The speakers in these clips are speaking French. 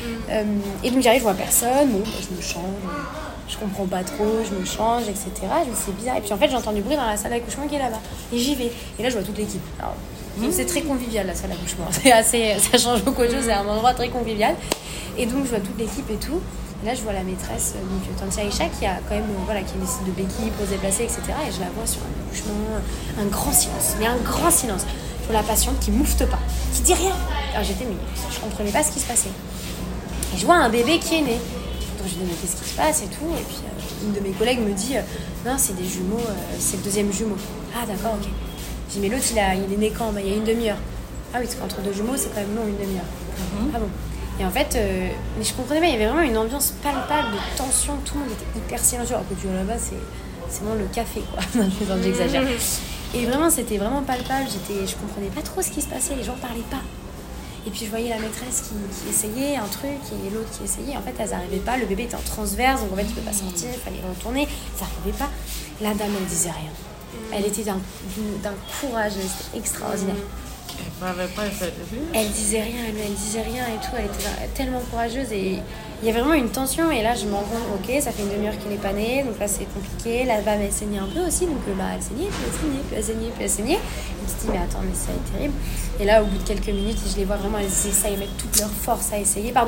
Et donc j'arrive, je vois personne, bon, je me change, je comprends pas trop, je me change, etc. Je me dis c'est bizarre. Et puis en fait j'entends du bruit dans la salle d'accouchement qui est là-bas. Et j'y vais. Et là je vois toute l'équipe. Alors, c'est très convivial la salle d'accouchement. Ça change beaucoup de choses, c'est un endroit très convivial. Et donc je vois toute l'équipe et tout. Et là je vois la maîtresse, donc Tantia Aïcha, qui a quand même, qui décide de béquille pour se déplacer, etc. Et je la vois sur un accouchement, un grand silence, mais un grand silence. Je vois la patiente qui moufte pas, qui dit rien. Alors je comprenais pas ce qui se passait. Et je vois un bébé qui est né. Donc je me dis mais qu'est-ce qui se passe et tout. Et puis une de mes collègues me dit non, c'est des jumeaux, c'est le deuxième jumeau. Ah d'accord, ok. Je dis mais l'autre il est né quand? Il y a une demi-heure. Ah oui, parce qu'entre deux jumeaux c'est quand même long, une demi-heure. Ah bon. Et en fait, mais je comprenais pas, il y avait vraiment une ambiance palpable de tension, tout le monde était hyper silencieux. Alors que tu vois là-bas, c'est vraiment le café, quoi. Non, j'exagère. Et vraiment, c'était vraiment palpable, je comprenais pas trop ce qui se passait, les gens parlaient pas. Et puis je voyais la maîtresse qui essayait un truc et l'autre qui essayait. En fait, elles n'arrivaient pas, le bébé était en transverse, donc en fait, tu peux pas sortir, il fallait retourner, ça n'arrivait pas. La dame, elle disait rien. Elle était d'un courage, c'était extraordinaire. Elle disait rien, elle disait rien et tout, elle était tellement courageuse et il y a vraiment une tension et là je me rends compte, ok, ça fait une demi-heure qu'il n'est pas né, donc là c'est compliqué, la femme elle saignait un peu aussi, donc elle saignait, puis elle saignait, et tu te dis mais attends mais ça va être terrible. Et là au bout de quelques minutes je les vois vraiment, elles essayent, mettre toute leur force à essayer, pardon.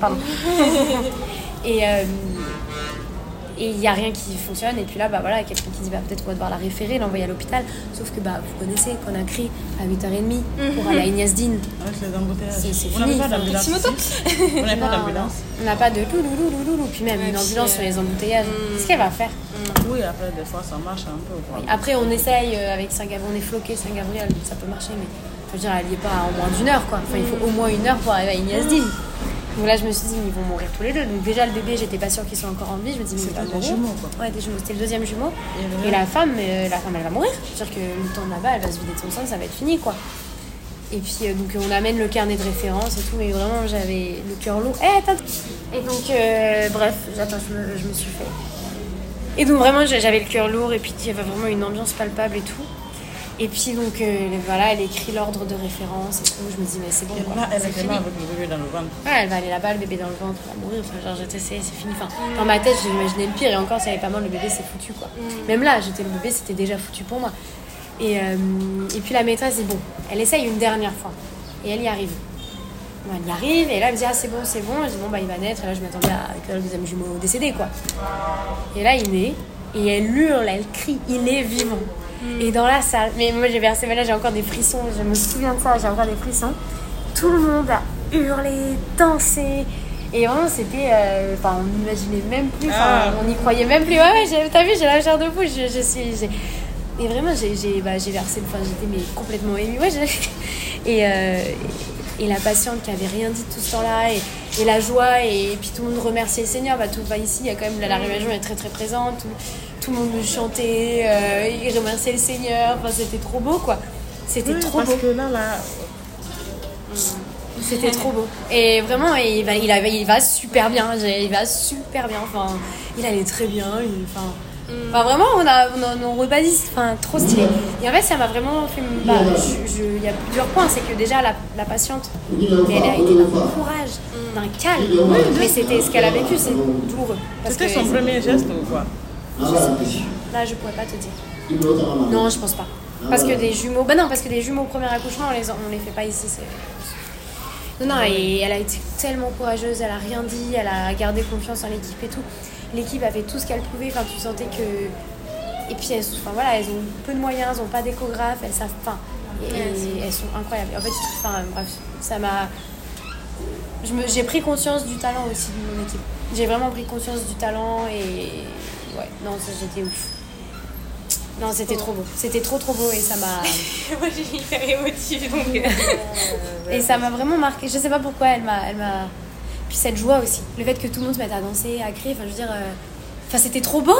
Et il n'y a rien qui fonctionne. Et puis là, quelqu'un qui dit peut-être qu'on va devoir la référer, l'envoyer à l'hôpital. Sauf que vous connaissez qu'on a crié à 8h30 pour aller à Agnès Dine. Avec les embouteillages. C'est on fini. n'a pas d'ambulance. On n'a pas d'ambulance. On n'a pas de louloulou. Puis même une ambulance sur les embouteillages. Qu'est-ce qu'elle va faire? Oui, après, des fois, ça marche un peu. Oui. Après, on essaye avec Saint-Gabriel. On est floqué Saint-Gabriel, ça peut marcher. Mais je veux dire, elle n'y est pas en moins d'une heure, quoi. Enfin, il faut au moins une heure pour arriver à Agnès Dine. Donc là, je me suis dit, ils vont mourir tous les deux. Donc déjà, le bébé, j'étais pas sûre qu'il soit encore en vie. Je me dis, mais il va mourir. Jumeaux, quoi. Ouais, des jumeaux. C'était le deuxième jumeau. Et la femme, elle va mourir. C'est-à-dire que le temps là-bas, elle va se vider de son sang, ça va être fini, quoi. Et puis, donc, on amène le carnet de référence et tout. Mais vraiment, j'avais le cœur lourd. Et donc, bref, je me suis fait. Et donc, vraiment, j'avais le cœur lourd. Et puis, il y avait vraiment une ambiance palpable et tout. Et puis donc elle écrit l'ordre de référence et tout. Je me dis mais c'est bon. Là, elle était là avec le bébé dans le ventre. Ouais, elle va aller là-bas, le bébé dans le ventre, elle va mourir. Enfin, genre c'est fini. Enfin, dans ma tête, j'imaginais le pire. Et encore, si elle avait pas mal, le bébé c'est foutu quoi. Même là, le bébé, c'était déjà foutu pour moi. Et puis la maîtresse dit bon, elle essaye une dernière fois. Et elle y arrive. Bon, elle y arrive et là elle me dit c'est bon. Je dis bon il va naître. Et là je m'attendais à le deuxième jumeau décédé quoi. Et là il naît et elle hurle, elle crie, il est vivant. Et dans la salle, mais moi j'ai encore des frissons, je me souviens de ça, j'ai encore des frissons. Tout le monde a hurlé, dansé. Et vraiment c'était, on n'imaginait même plus, on n'y croyait même plus. Ouais, t'as vu, j'ai la chair de poule, et vraiment j'ai versé, j'étais mais complètement émue. Ouais, et la patiente qui avait rien dit tout ce temps-là, et la joie, et puis tout le monde remerciait le Seigneur. Ici, il y a quand même la région est très très présente. Tout le monde me chantait, il remerciait le Seigneur. Enfin, c'était trop beau, quoi. C'était trop beau. Parce que là... C'était trop beau. Et vraiment, il va super bien. Il va super bien. Enfin, il allait très bien. Enfin, vraiment, on rebadise. Enfin, trop stylé. Et en fait, ça m'a vraiment fait... Il y a plusieurs points. C'est que déjà, la patiente, elle a été d'un courage, d'un calme. Mais c'était ce qu'elle a vécu, c'est douloureux. C'était son premier geste ou quoi? Là, je pourrais pas te dire. Non, je pense pas. Parce que des jumeaux... parce que des jumeaux au premier accouchement, on les fait pas ici. Non, et elle a été tellement courageuse, elle a rien dit, elle a gardé confiance en l'équipe et tout. L'équipe a fait tout ce qu'elle pouvait, tu sentais que... Et puis, elles ont peu de moyens, elles ont pas d'échographe, elles savent pas. Et elles sont incroyables. En fait, bref, ça m'a... J'ai pris conscience du talent aussi de mon équipe. J'ai vraiment pris conscience du talent et... Ouais, non, j'étais ouf. Non, c'était trop beau. C'était trop beau et ça m'a... Moi, j'ai hyper émotive, donc... Et ça m'a vraiment marqué. Je sais pas pourquoi, elle m'a... Puis cette joie aussi. Le fait que tout le monde se mette à danser, à crier, c'était trop beau.